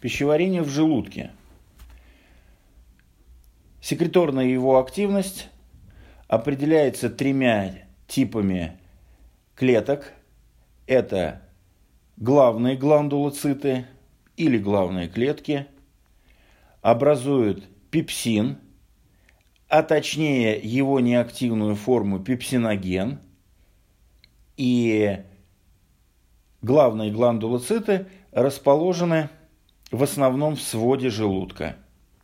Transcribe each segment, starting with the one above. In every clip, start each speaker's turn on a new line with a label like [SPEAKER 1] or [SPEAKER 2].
[SPEAKER 1] Пищеварение в желудке. Секреторная его активность определяется тремя типами клеток. Это главные гландулоциты или главные клетки, образуют пепсин, а точнее его неактивную форму пепсиноген. И главные гландулоциты расположены в основном в своде желудка.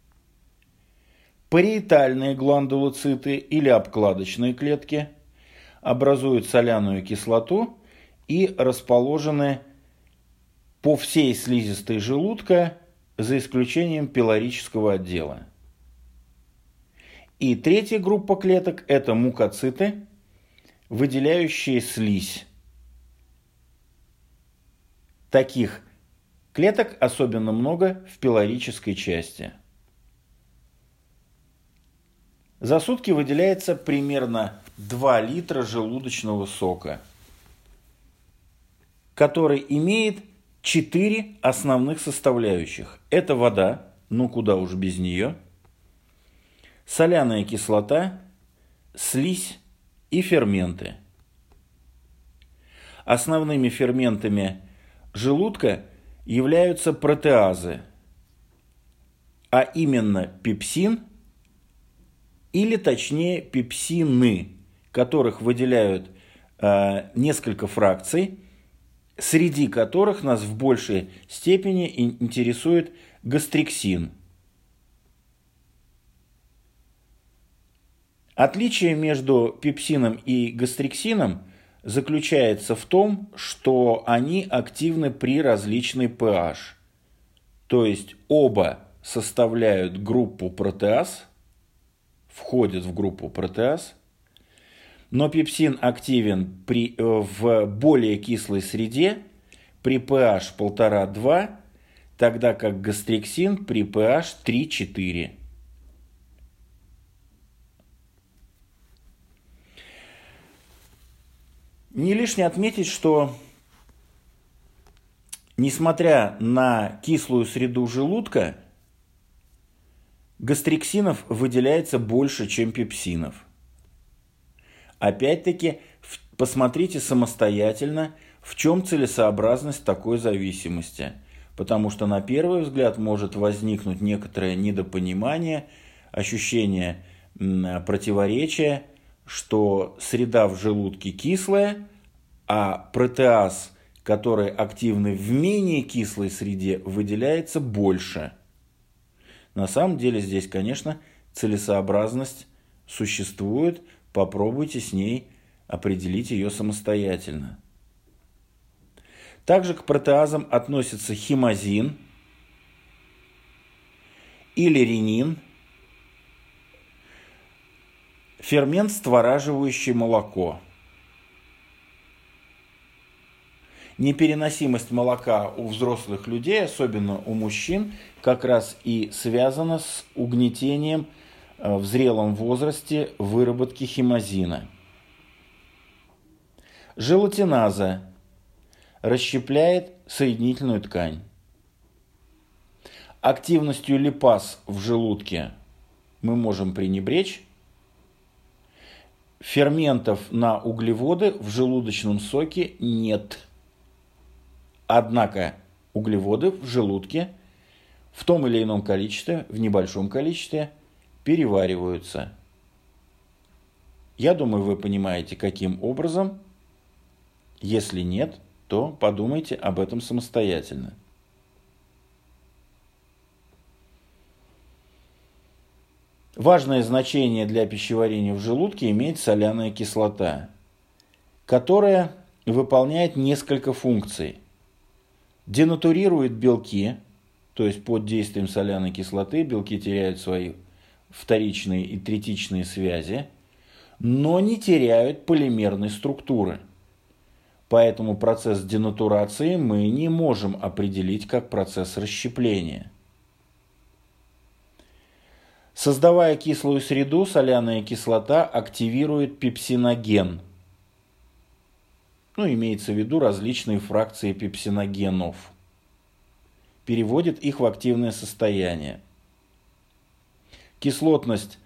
[SPEAKER 1] Париетальные гландулоциты или обкладочные клетки образуют соляную кислоту и расположены по всей слизистой желудка, за исключением пилорического отдела. И третья группа клеток – это мукоциты, выделяющие слизь. Таких клеток особенно много в пилорической части. За сутки выделяется примерно 2 литра желудочного сока, который имеет 4 основных составляющих. Это вода, ну куда уж без нее, соляная кислота, слизь и ферменты. Основными ферментами желудка являются протеазы, а именно пепсин, или точнее пепсины, которых выделяют несколько фракций, среди которых нас в большей степени интересует гастриксин. Отличие между пепсином и гастриксином заключается в том, что они активны при различной pH. То есть оба составляют группу протеаз, входят в группу протеаз, но пепсин активен в более кислой среде при pH 1,5-2, тогда как гастриксин при pH 3-4. Не лишне отметить, что несмотря на кислую среду желудка, гастриксинов выделяется больше, чем пепсинов. Опять-таки, посмотрите самостоятельно, в чем целесообразность такой зависимости, потому что на первый взгляд может возникнуть некоторое недопонимание, ощущение противоречия, что среда в желудке кислая, а протеаз, который активны в менее кислой среде, выделяется больше. На самом деле здесь, конечно, целесообразность существует, попробуйте с ней определить ее самостоятельно. Также к протеазам относятся химозин или ренин, фермент, створаживающий молоко. Непереносимость молока у взрослых людей, особенно у мужчин, как раз и связана с угнетением в зрелом возрасте выработки химозина. Желатиназа расщепляет соединительную ткань. Активностью липаз в желудке мы можем пренебречь. Ферментов на углеводы в желудочном соке нет. Однако углеводы в желудке в том или ином количестве, в небольшом количестве, перевариваются. Я думаю, вы понимаете, каким образом. Если нет, то подумайте об этом самостоятельно. Важное значение для пищеварения в желудке имеет соляная кислота, которая выполняет несколько функций. Денатурирует белки, то есть под действием соляной кислоты белки теряют свои вторичные и третичные связи, но не теряют полимерной структуры. Поэтому процесс денатурации мы не можем определить как процесс расщепления. Создавая кислую среду, соляная кислота активирует пепсиноген. Имеется в виду различные фракции пепсиногенов. переводит их в активное состояние. Кислотность,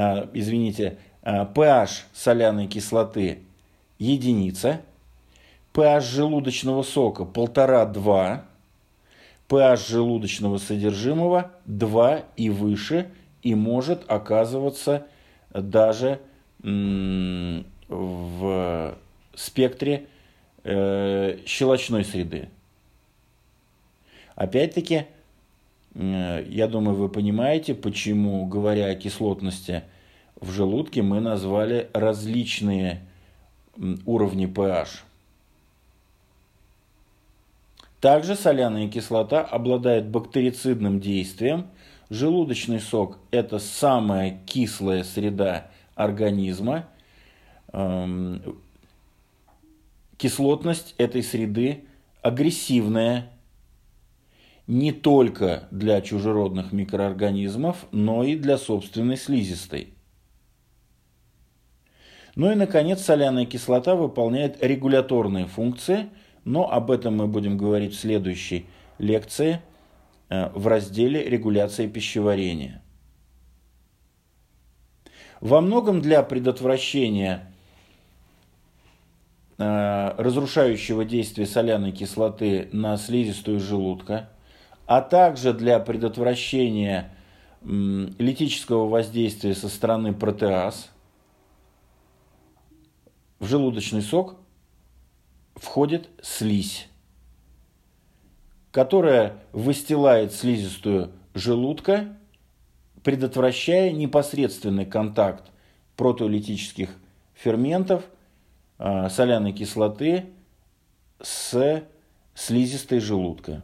[SPEAKER 1] pH соляной кислоты единица, pH желудочного сока 1,5-2, pH желудочного содержимого 2 и выше, и может оказываться даже в спектре щелочной среды. Опять-таки, я думаю, вы понимаете, почему, говоря о кислотности в желудке, мы назвали различные уровни pH. Также соляная кислота обладает бактерицидным действием. Желудочный сок – это самая кислая среда организма. Кислотность этой среды агрессивная не только для чужеродных микроорганизмов, но и для собственной слизистой. Ну и, наконец, соляная кислота выполняет регуляторные функции, но об этом мы будем говорить в следующей лекции в разделе «Регуляция пищеварения». Во многом для предотвращения разрушающего действия соляной кислоты на слизистую желудка, а также для предотвращения литического воздействия со стороны протеаз, в желудочный сок входит слизь, которая выстилает слизистую желудка, предотвращая непосредственный контакт протеолитических ферментов соляной кислоты с слизистой желудка.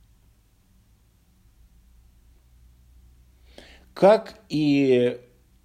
[SPEAKER 1] Как и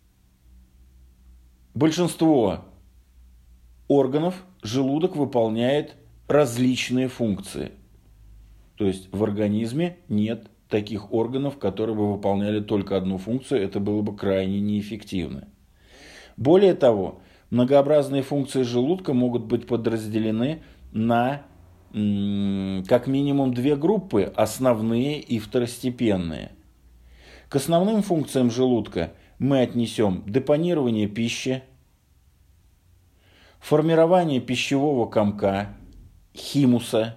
[SPEAKER 1] большинство органов, желудок выполняет различные функции. То есть в организме нет таких органов, которые бы выполняли только одну функцию, это было бы крайне неэффективно. Более того, многообразные функции желудка могут быть подразделены на как минимум две группы, основные и второстепенные. К основным функциям желудка мы отнесем депонирование пищи, формирование пищевого комка, химуса,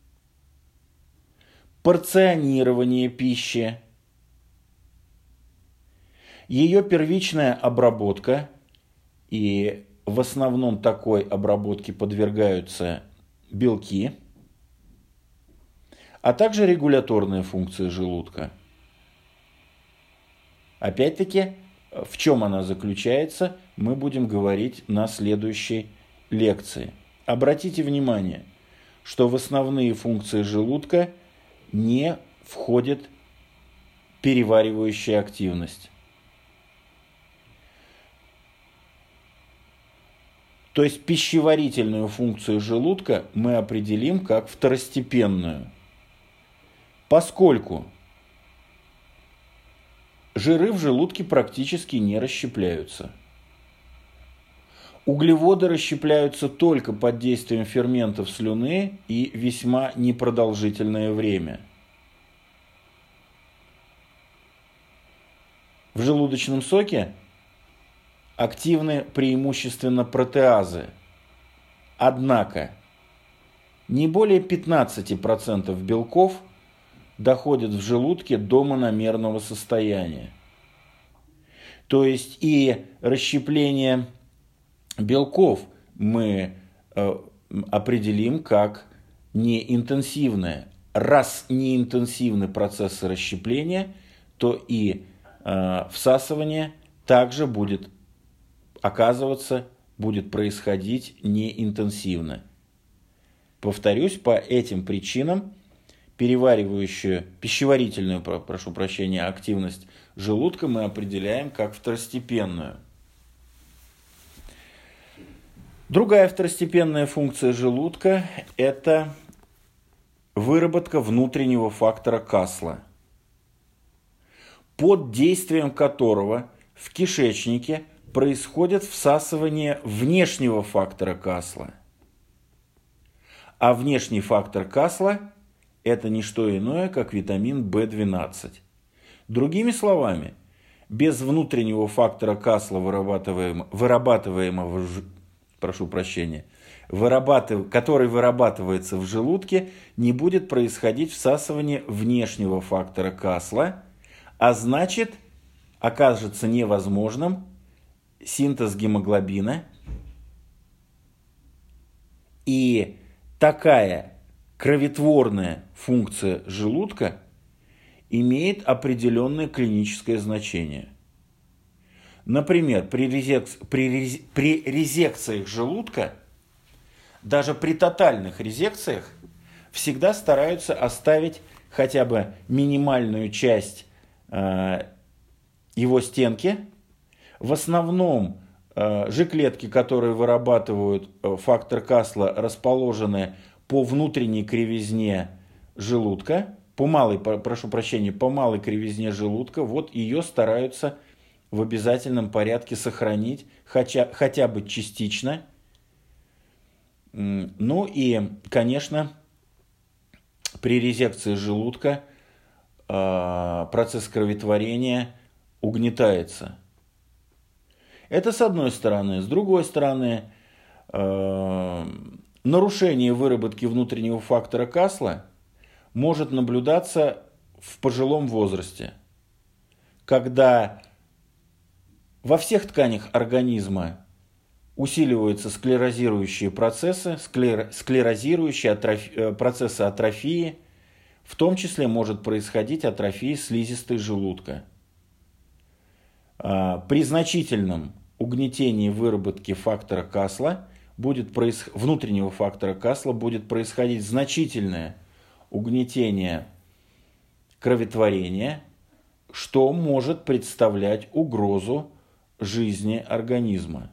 [SPEAKER 1] порционирование пищи, ее первичная обработка, и в основном такой обработке подвергаются белки, а также регуляторные функции желудка. Опять-таки, в чем она заключается, мы будем говорить на следующей лекции. Обратите внимание, что в основные функции желудка не входит переваривающая активность. То есть пищеварительную функцию желудка мы определим как второстепенную, поскольку жиры в желудке практически не расщепляются. Углеводы расщепляются только под действием ферментов слюны и весьма непродолжительное время. В желудочном соке активны преимущественно протеазы. Однако не более 15% белков доходят в желудке до мономерного состояния. То есть и расщепление белков мы определим как неинтенсивное. Раз неинтенсивны процессы расщепления, то и всасывание также будет происходить неинтенсивно. Повторюсь, по этим причинам пищеварительную активность желудка мы определяем как второстепенную. Другая второстепенная функция желудка – это выработка внутреннего фактора Касла, под действием которого в кишечнике происходит всасывание внешнего фактора Касла. А внешний фактор Касла – это не что иное, как витамин В12. Другими словами, без внутреннего фактора Касла, который вырабатывается в желудке, не будет происходить всасывание внешнего фактора Касла, а значит, окажется невозможным синтез гемоглобина. И такая кроветворная функция желудка имеет определенное клиническое значение. Например, при резекциях желудка, даже при тотальных резекциях, всегда стараются оставить хотя бы минимальную часть его стенки. В основном Ж-клетки, которые вырабатывают фактор Касла, расположены по внутренней кривизне желудка, по малой кривизне желудка. Вот ее стараются в обязательном порядке сохранить, хотя бы частично. Ну и, конечно, при резекции желудка процесс кроветворения угнетается. Это с одной стороны. С другой стороны, нарушение выработки внутреннего фактора Касла может наблюдаться в пожилом возрасте, когда во всех тканях организма усиливаются склерозирующие процессы, процессы атрофии, в том числе может происходить атрофия слизистой желудка. При значительном угнетении выработки фактора Касла внутреннего фактора Касла будет происходить значительное угнетение кроветворения, что может представлять угрозу жизни организма.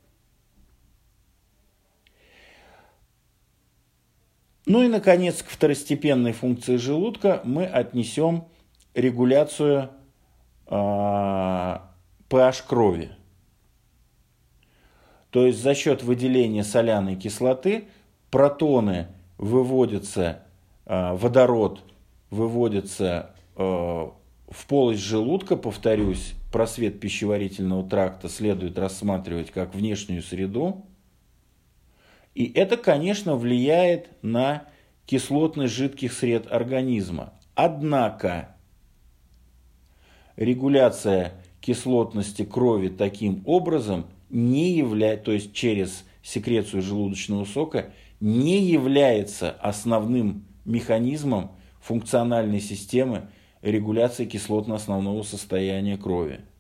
[SPEAKER 1] Ну и, наконец, к второстепенной функции желудка мы отнесем регуляцию pH крови. То есть за счет выделения соляной кислоты протоны выводятся, водород выводится в полость желудка. Повторюсь, просвет пищеварительного тракта следует рассматривать как внешнюю среду. И это, конечно, влияет на кислотность жидких сред организма. Однако регуляция кислотности крови таким образом то есть через секрецию желудочного сока, не является основным механизмом функциональной системы регуляции кислотно-основного состояния крови.